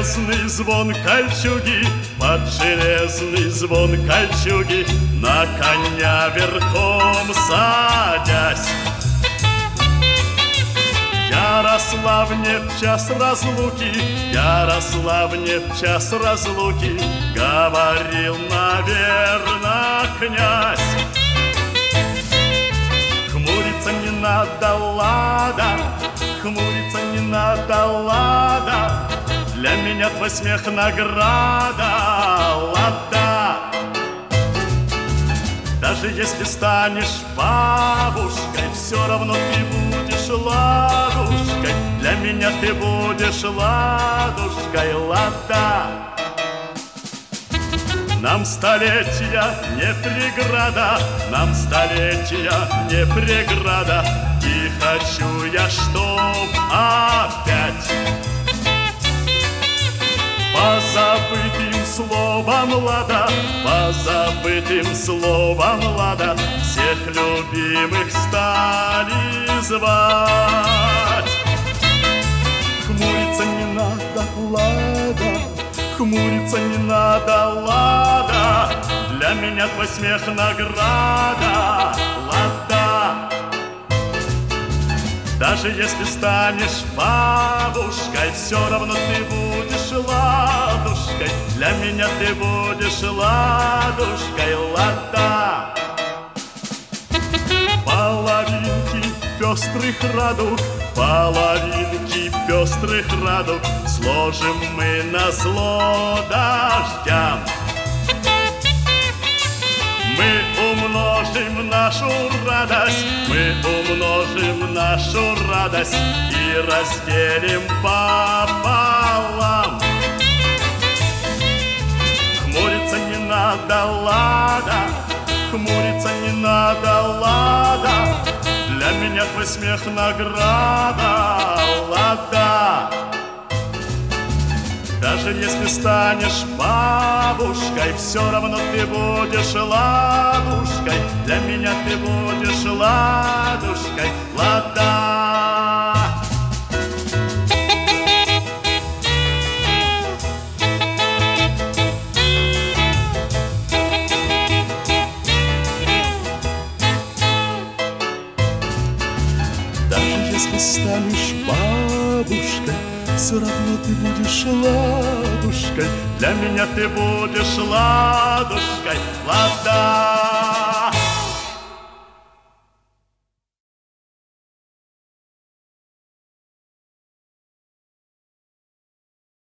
железный звон кольчуги, под железный звон кольчуги, на коня верхом садясь. Ярославне в час разлуки, Ярославне в час разлуки говорил, наверно, князь. Хмуриться не надо, лада, хмуриться не надо, лада, для меня твой смех награда, лада. Даже если станешь бабушкой, все равно ты будешь ладушкой, для меня ты будешь ладушкой, лада. Нам столетия не преграда, нам столетия не преграда, и хочу я, чтоб опять по забытым словам лада, по забытым словам лада, всех любимых стали звать. Хмуриться не надо, лада, хмуриться не надо, лада, для меня твой смех награда, лада. Даже если станешь бабушкой, все равно ты будешь ладушкой, для меня ты будешь ладушкой, лада. Половинки пестрых радуг, половинки пестрых радуг сложим мы назло дождям. Мы умножим нашу радость, мы умножим нашу радость и разделим пополам. Хмуриться не надо, лада, хмуриться не надо, лада, для меня твой смех награда, лада. Даже если станешь бабушкой, все равно ты будешь ладушкой, для меня ты будешь ладушкой, лада. Даже если станешь бабушкой, все равно ты будешь ладушкой, для меня ты будешь ладушкой, лада.